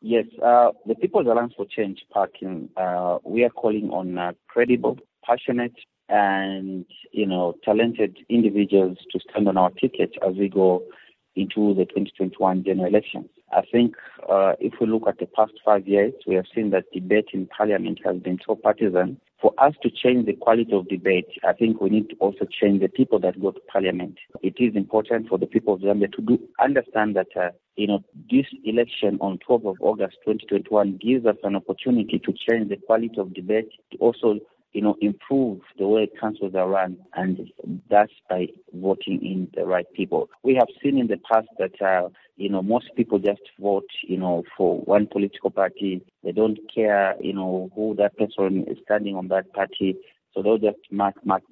Yes, the People's Alliance for Change Party, we are calling on credible, passionate, and talented individuals to stand on our ticket as we go into the 2021 general elections. I think if we look at the past 5 years, we have seen that debate in Parliament has been so partisan. For us to change the quality of debate, I think we need to also change the people that go to Parliament. It is important for the people of Zambia to understand that this election on 12th of August 2021 gives us an opportunity to change the quality of debate, to also improve the way councils are run, and that's by voting in the right people. We have seen in the past that, most people just vote, for one political party. They don't care, who that person is standing on that party. So they'll just mark,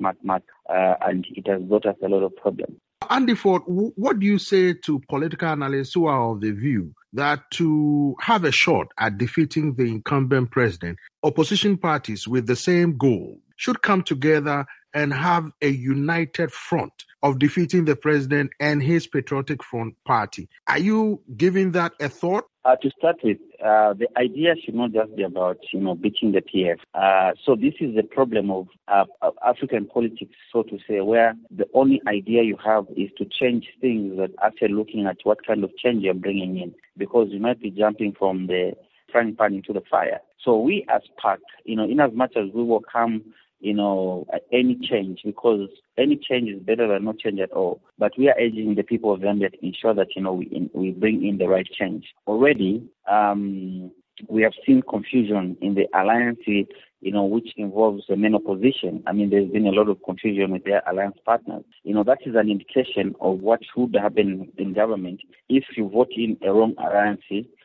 and it has got us a lot of problems. Andy Ford, what do you say to political analysts who are of the view that to have a shot at defeating the incumbent president, opposition parties with the same goal should come together and have a united front of defeating the president and his Patriotic Front party? Are you giving that a thought? To start with, the idea should not just be about, beating the PF. So this is the problem of African politics, so to say, where the only idea you have is to change things that actually looking at what kind of change you're bringing in, because you might be jumping from the frying pan into the fire. So we as PAC, in as much as we will come any change, because any change is better than no change at all. But we are urging the people of Zambia to ensure that, we bring in the right change. Already, we have seen confusion in the alliance, which involves the main opposition. I mean, there's been a lot of confusion with their alliance partners. That is an indication of what should happen in government if you vote in a wrong alliance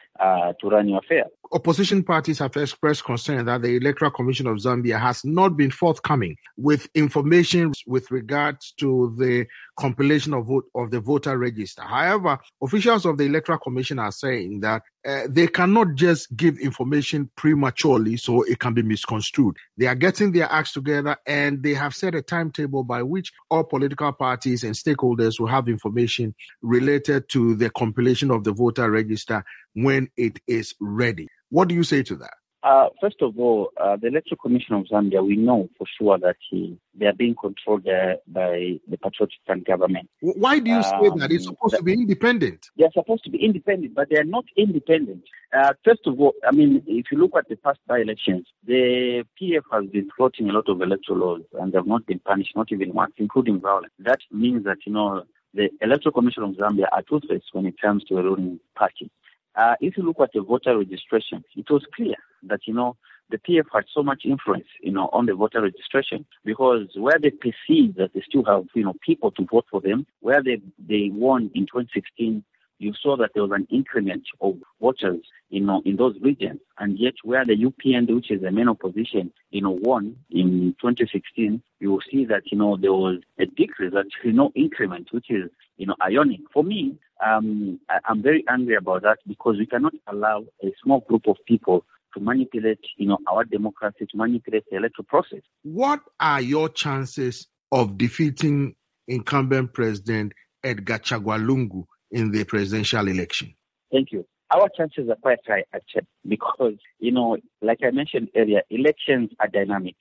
to run your affair. Opposition parties have expressed concern that the Electoral Commission of Zambia has not been forthcoming with information with regards to the compilation of the voter register. However, officials of the Electoral Commission are saying that they cannot just give information prematurely so it can be misconstrued. They are getting their acts together, and they have set a timetable by which all political parties and stakeholders will have information related to the compilation of the voter register when it is ready. What do you say to that? First of all, the Electoral Commission of Zambia, we know for sure that they are being controlled by the Patriotic Front government. Why do you say that? It's supposed to be independent. They're supposed to be independent, but they are not independent. First of all, I mean, if you look at the past by-elections, the PF has been floating a lot of electoral laws, and they have not been punished, not even once, including violence. That means that, the Electoral Commission of Zambia are toothless when it comes to a ruling party. If you look at the voter registration, it was clear that, the PF had so much influence, on the voter registration, because where they perceive that they still have, people to vote for them, where they won in 2016, you saw that there was an increment of voters, in those regions. And yet where the UPN, which is the main opposition, won in 2016, you will see that, there was a decrease, actually no increment, which is, ionic. For me, I'm very angry about that, because we cannot allow a small group of people to manipulate, our democracy, to manipulate the electoral process. What are your chances of defeating incumbent President Edgar Chagwa Lungu in the presidential election? Thank you. Our chances are quite high, actually, because, like I mentioned earlier, elections are dynamic.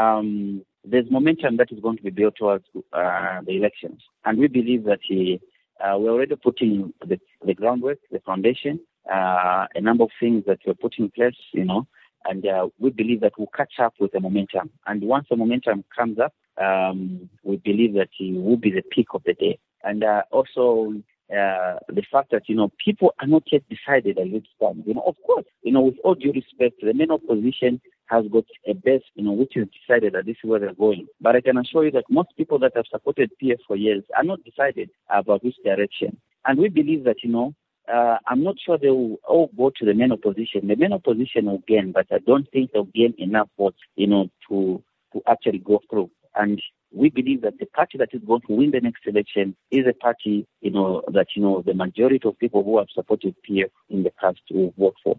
There's momentum that is going to be built towards the elections. And we believe that we're already putting the groundwork, the foundation, a number of things that we're putting in place, and we believe that we'll catch up with the momentum. And once the momentum comes up, we believe that it will be the peak of the day. And also, the fact that, people are not yet decided at which stand. Of course, with all due respect, the main opposition has got a base, which is decided that this is where they're going. But I can assure you that most people that have supported PF for years are not decided about which direction. And we believe that, I'm not sure they will all go to the main opposition. The main opposition will gain, but I don't think they'll gain enough votes, to actually go through. And we believe that the party that is going to win the next election is a party, that, the majority of people who have supported PF in the past will vote for.